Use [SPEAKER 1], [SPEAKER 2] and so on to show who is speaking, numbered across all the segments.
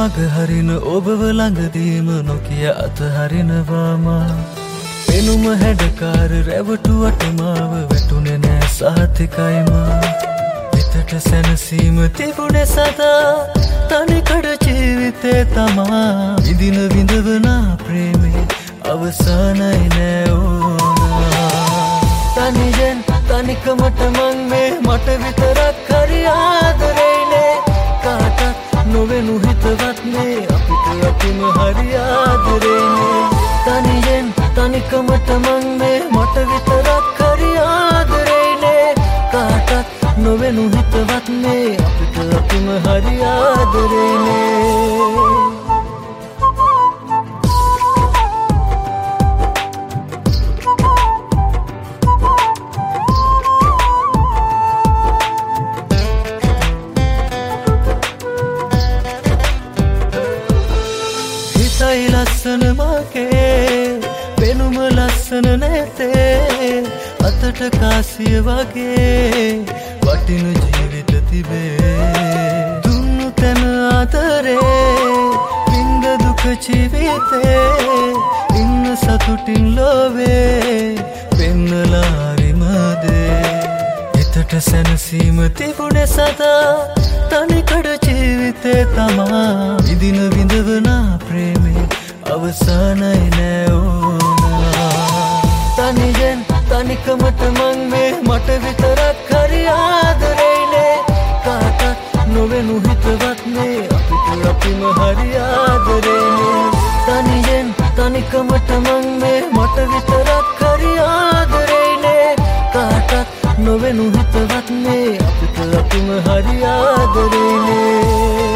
[SPEAKER 1] මග හරින ඔබව ළඟදීම නොකිය අතහරිනවා මා පෙනුම හැඩකාර රැවටුවට මාව වැටුනේ නෑ සහතිකයි මා හිතට සැනසීම තිබුණේ සදා තනිකඩ ජීවිතේ තමා විඳින විඳවනා ප්‍රේමේ අවසානයි නෑ ඕනා තනියෙන් තනිකමට මං මේ මට විතරක් හරි ආදරේනේ කාටත් නොවෙනු හිතවත් මේ අපිට අපිම හරි ආදරේනේ තනියෙන් තනිකමට මං මේ මට විතරක් හරි ආදරේනේ කාටත් නොවෙනු හිතවත් මේ අපිට අපිම හරි ආදරේනේ හිතයි ලස්සන මගේ පෙනුම ලස්සන නැතේ අතට කාසිය වගේ වටින ජීවිත තිබේ දුන්නු තැන ආදරේ විඳ දුක ජීවිතේ ඉන්න සතුටින් ලෝවේ පෙන්නලා හරිමදේ හිතට සැනසීම තිබුණේ සදා තනිකඩ ජීවිතේ තමා විඳින විඳවනා ප්‍රේමේ අවසානයි නෑ ඕනා තනියෙන් තනිකමට මං මේ මට විතරක් හරි ආදරේනේ කාටත් නොවෙනු හිතවත් මේ අපිට අපිම හරි ආදරේනේ තනියෙන් තනිකමට මං මේ මට විතරක් හරි ආදරේනේ කාටත් නොවෙනු හිතවත් මේ අපිට අපිම හරි ආදරේනේ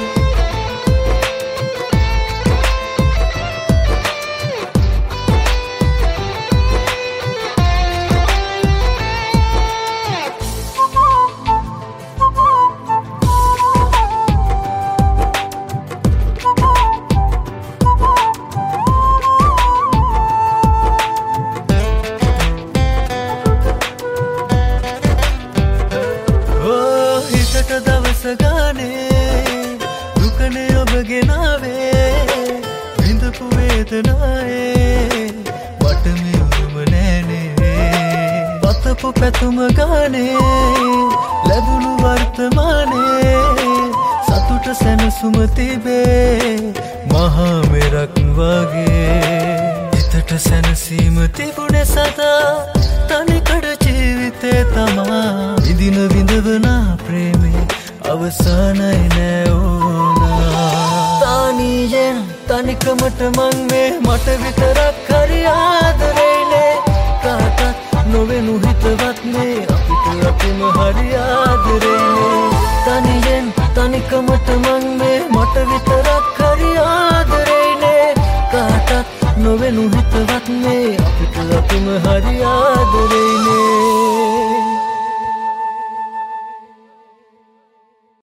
[SPEAKER 1] දවස ගානේ දුකනේ ඔබ ගෙනාවේ විඳපු වේදනාවේ මට මේ උරුම නෑනේ පතපු පැතුම ගානේ ලැබුණු වර්තමානේ සතුට සැනසුම තිබේ මහා මෙරක් වගේ හිතට සැනසීම තිබුණේ සදා තනිකඩ ජීවිතේ තමා විඳින විඳවනා ප්‍රේමේ අවසානයි නෑ ඕනා තනියෙන් තනිකමට මං මේ මට විතරක් හරි ආදරේනේ කාටත් නොවෙනු හිතවත් මේ අපිට අපිම හරි ආදරේනේ තනියෙන් තනිකමට මං මේ මට විතරක් හරි ආදරේනේ කාටත් නොවෙනු හිතවත් මේ අපිට අපිම හරි ආදරේනේ